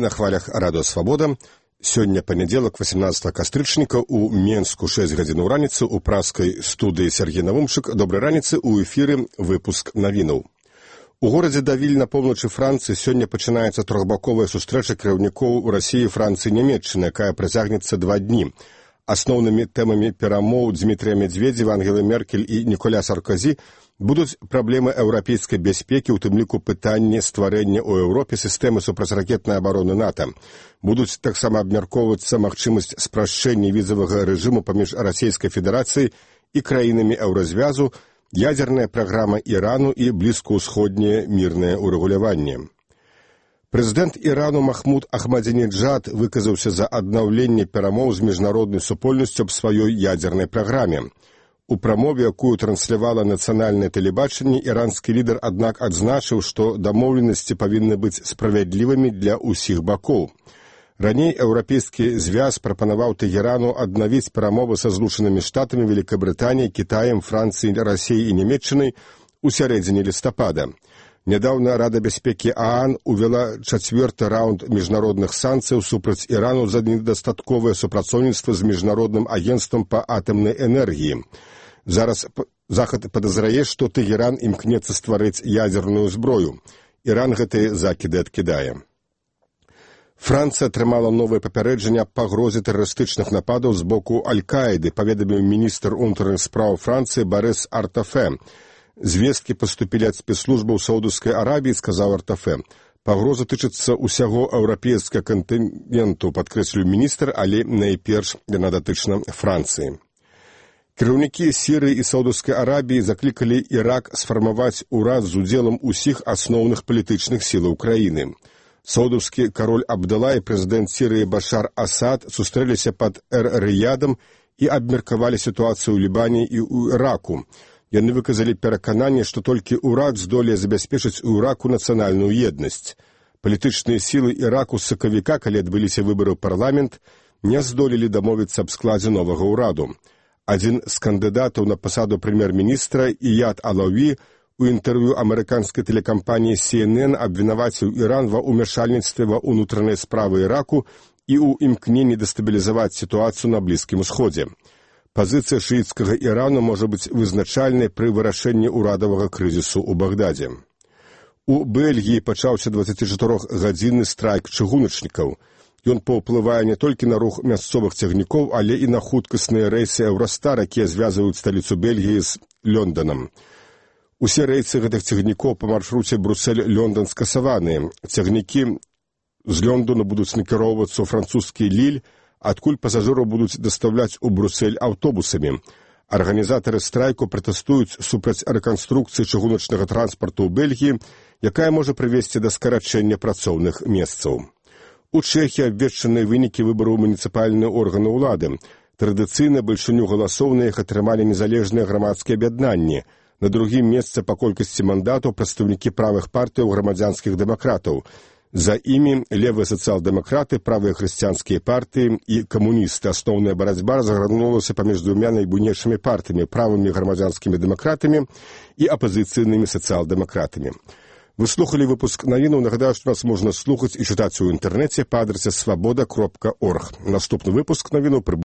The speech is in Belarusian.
Вы на хвалях радио «Свобода». Сёння панядзелак, 18 кастрычніка, у Менску 6 гадзін раніцы, у праскай студыі Сергей Навумчык. Добрай раніцы, у эфіры выпуск навінаў. У горадзе Давіль на поўначы Францыі сёння пачынаецца трохбаковая сустрэча кіраўнікоў Расіі, Францыі і Нямецчыны, якая працягнецца 2 дні. Асноўнымі тэмамі перамоў Дмітрия Медведзева, Ангелы Меркель і Ніколя Саркозі будуць праблемы еўрапейскай бяспекі, у тым ліку пытанне стварэння ў Еўропе сістэмы супрацьракетнай абароны НАТО. Будуць таксама абмяркоўвацца магчымасць спрашчэння візавага рэжыму паміж Расійскай Федэрацыяй і краінамі еўразвязу, ядзерная праграма Ірану і блізкаўсходняе мірнае ўрэгуляванне. Прэзідэнт Ірану Махмуд Ахмадзінеджад выказаўся за аднаўленне перамоў з міжнароднай супольнасцю аб сваёй ядзернай праграме. У прамове, якую транслявала нацыянальнае тэлебачанне, іранскі лідар, аднак, адзначыў, што дамоўленасці павінны быць справядлівымі для ўсіх бакоў. Раней еўрапейскі звяз прапанаваў Тэгерану аднавіць перамовы са Злучанымі Штатамі, Великабрытаніяй, Кітаем, Францыяй, Расіяй і Нямецчынай у сярэдзіне лістапада. Нядаўна Рада бяспекі ААН увяла 4-ты раунд міжнародных санкцыяў супраць Ірану за недастатковае супрацоўніцтва з міжнародным агенцтвам па атамнай энергіі. Зараз Захад падазрае, што Тэгеран імкнецца стварыць ядзерную зброю. Іран гэтыя закіды адкідае. Францыя атрымала новае папярэджанне аб пагрозе тэрарыстычных нападаў з боку Аль-Каіды, паведаміў міністр унутраных спраў Францыі Борис Артафе. Звесткі паступілі ад спецслужбаў Саудаўскай Арабіі, сказаў Артафе. Пагроза тычыцца ўсяго еўрапейскага кантыненту, падкрэсліў міністр, але найперш яна датычна Францыі. Кіраўнікі Сірыі і Саудаўскай Арабіі заклікалі Ірак сфармаваць урад з удзелам усіх асноўных палітычных сілаў краіны. Саудаўскі кароль Абдалла і прэзідэнт Сірыі Башар Асад сустрэліся пад Эр-Рыядам і абмеркавалі сітуацыю ў Лібане і ў Іраку. Яны выказалі перакананне, што толькі ўрад здолее забяспечыць у Іраку нацыянальную еднасць. Палітычныя сілы Іраку з сакавіка, калі адбыліся выбары ў парламент, не здолелі дамовіцца аб складзе новага ўраду. Адзін з кандыдатаў на пасаду прэм'ер-міністра, Ияд Алауі, у інтэрв'ю амерыканскай тэлекампаніі CNN абвінаваціў Іран ва ўмяшальніцтве ва ўнутраныя справы Іраку і ў імкненні дэстабілізаваць сітуацыю на Блізкім Усходзе. Пазіцыя шыіцкага Ірану можа быць вызначальнай пры вырашэнні ўрадавага крызісу ў Багдадзе. У Бельгіі пачаўся 24-гадзінны страйк чыгуначнікаў. Ён паўплывае не толькі на рух мясцовых цягнікоў, але і на хуткасныя рэйсы Еўрастар, якія звязваюць сталіцу Бельгіі з Лёнданам. Усе рэйсы гэтых цягнікоў па маршруце Бруссель-Лёндан скасаваныя. Цягнікі з Лёндана будуць накіроўвацца ў французскі Ліль, адкуль пасажыраў будуць дастаўляць у Бруссель аўтобусамі. Арганізатары страйку пратэстуюць супраць рэканструкцыі чыгуначнага транспарту ў Бельгіі, якая можа прывесці да скарачэння працоўных месцаў. У Чэхіі абвешчаныя вынікі выбараў муніцыпальныя органы ўлады. Традыцыйна бальшыню галасоў на іх атрымалі незалежныя грамадскія аб'яднанні. На другім месцы па колькасці мандатаў прадстаўнікі правых партыяў грамадзянскіх дэмакратаў. За імі левыя сацыял-дэмакраты, правыя хрысціянскія партыі і камуністы. Асноўная барацьба разгарнулася паміж двумя найбуйнейшымі партыямі, правымі грамадзянскімі дэмакратамі і апазіцыйнымі сацыял-дэмакратамі. Вы слухали выпуск навінаў. Нагадаю, што нас можна слухаць і чытаць у інтэрнэце па адрасе svoboda.org. Наступны выпуск навінаў